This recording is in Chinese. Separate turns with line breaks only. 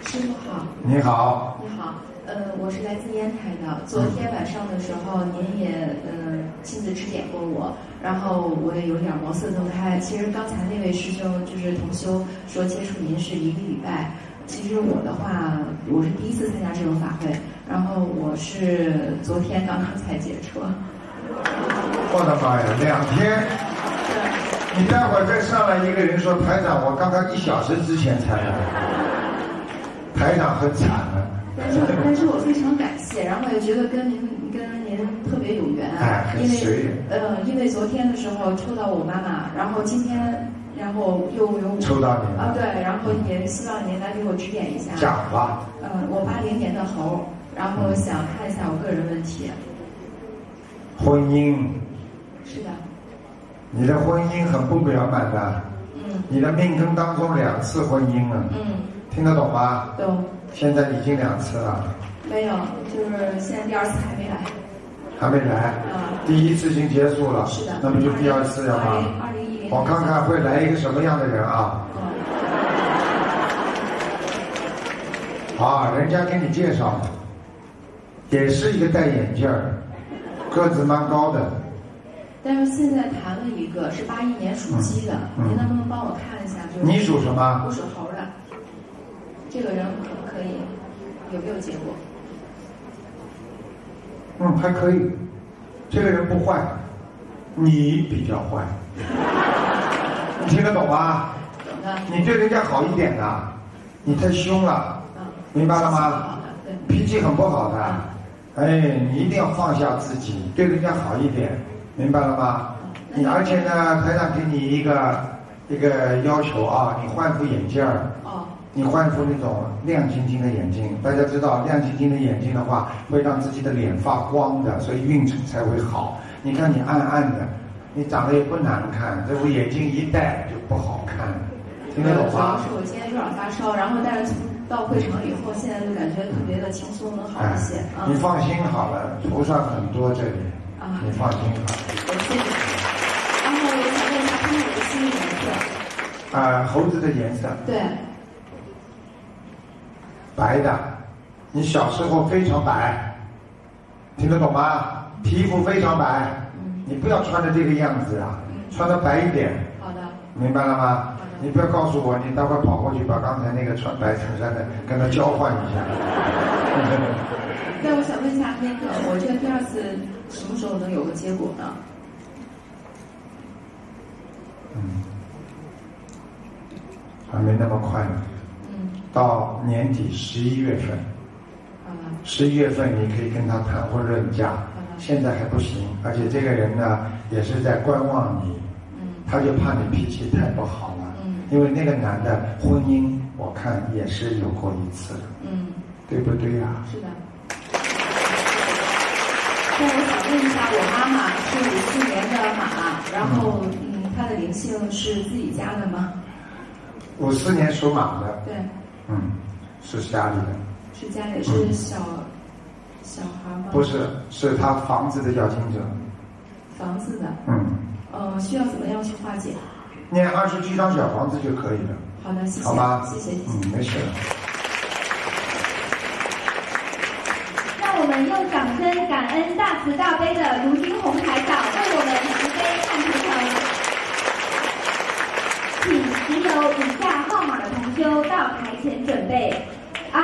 师傅好。
你好。
你好，我是来自烟台的。昨天晚上的时候，您也亲自指点过我，然后我也有点茅塞顿开。其实刚才那位师兄就是同修说接触您是1个礼拜，其实我的话，我是第一次参加这种法会，然后我是昨天刚刚才解车。
我的妈呀，2天！你待会儿再上来一个人说台长，我刚刚1小时之前才来。台长很惨的。
但是我非常感谢，然后也觉得跟您特别有缘啊，因为昨天的时候抽到我妈妈，然后今天又有
抽到你
啊，对，然后也希望您来给我指点一下。
讲吧。
我80年的猴，然后想看一下我个人问题。
婚姻。
是的。
你的婚姻很不圆满的。你的命根当中2次婚姻了。听得懂吗？
懂。
现在已经2次了。
没有，就是现在第2次还没来。
还没来。第1次已经结束了。
是的。
那么就第2次了吗
？2010。
我看看会来一个什么样的人啊？人家给你介绍的，也是一个戴眼镜儿，个子蛮高的。
但是现在谈了一个是81年属鸡的，您能不能帮我看一下？就是
你属什么？
我属猴的。这个人可不可以？有没有结果？
还可以。这个人不坏，你比较坏。你听得懂吗？
懂的。
你对人家好一点呐，你太凶了。明白了吗？脾气很不好的。你一定要放下自己，对人家好一点，明白了吗？而且呢，台长给你一个要求啊，你换副眼镜儿。你换副那种亮晶晶的眼镜，大家知道亮晶晶的眼镜的话，会让自己的脸发光的，所以运程才会好。你看你暗暗的，你长得也不难看，这副眼镜一戴就不好看，听得懂吗？
主要是我今天有点发烧，然后但是到会场以后，现在就感觉特别的轻松，能好一些。
你放心好了，菩萨很多这里，你放心好了。
谢谢。然后我想问一下，看看我的心的颜色。
猴子的颜色。
对。白
的，你小时候非常白，听得懂吗？皮肤非常白，你不要穿的这个样子啊，穿的白一点。
好的。
明白了吗？你不要告诉我，你待会儿跑过去把刚才那个穿白衬衫的跟他交换一下。
那我想问一下，我这个第2次什么时候能有个结果呢？
还没那么快呢。到年底11月份。11月份你可以跟他谈婚论嫁，现在还不行，而且这个人呢也是在观望你，他就怕你脾气太不好了，因为那个男的婚姻我看也是有过1次的，对不对呀？
是的。那我想问一下，我妈妈是54年的马，然后她的灵性是自己家的吗
？54年属马的。
对。
是家里的。
是家里，是小孩吗？
不是，是他房子的要经者。
房子的。需要怎么样去化解？
念27张小房子就可以了。
好的，谢谢。
好吧，
谢谢。
没事。
让我们用掌声感恩大慈大悲的卢金红台长为我们慈悲看图腾。请持有以下号码的同修到台前准备。